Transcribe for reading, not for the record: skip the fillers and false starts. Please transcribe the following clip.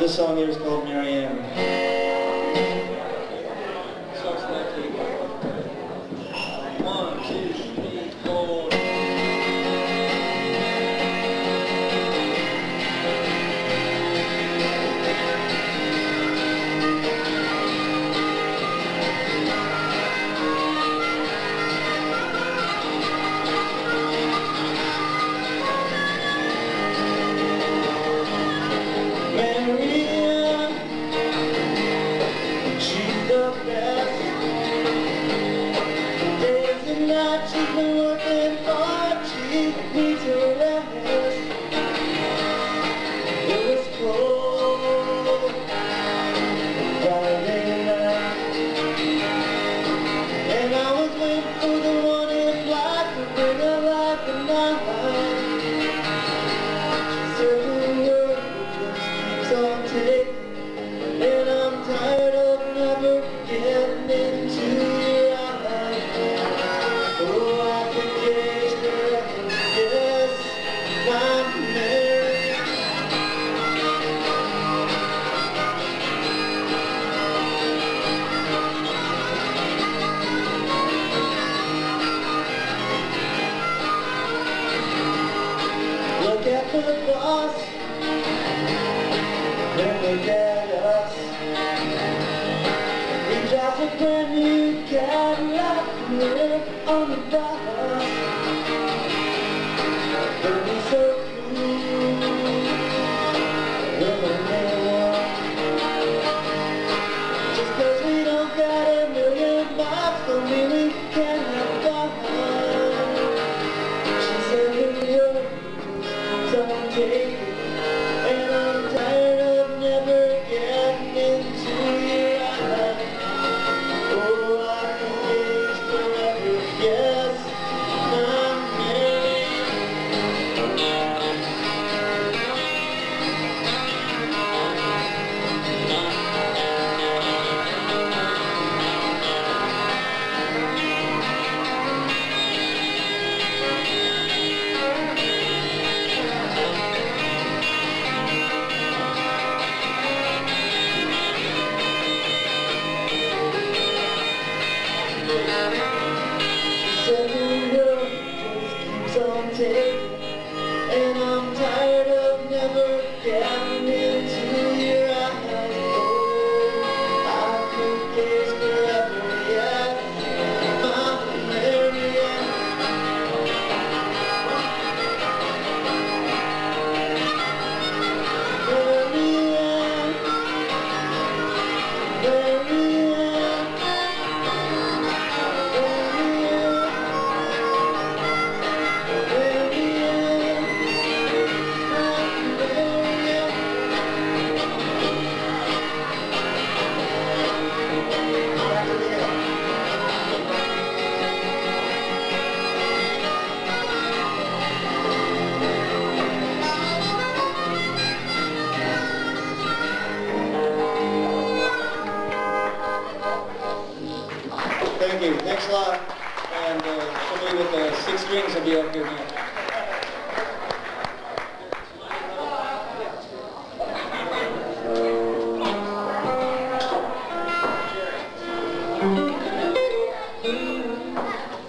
This song here is called Marianne. Starts like it. 1, 2, 3, 4. She's been working hard, she needs a rest. It was cold Friday night, and I was waiting for the one in black to bring her life at night. She said the world just keeps on taking, and I'm tired of never getting into your eyes. Oh, I can taste forever, yes, I'm married. Look at the boss, then look at us. He drives a brand new Cadillac, we're on the bus. But he's so cool, little man. Just 'cause we don't got $1,000,000 don't mean we can't have fun. She said the earth just keeps on taking, and I'm tired of never getting into your eyes. Oh, I can gaze forever, yes, I'm married. Said the world just keeps on taking, and I'm tired of never getting into your eyes. Oh, I could gaze forever, yes, I'm Marianne. Marianne, Marianne. Thank you. Thanks a lot. And somebody with 6 strings will be up here now.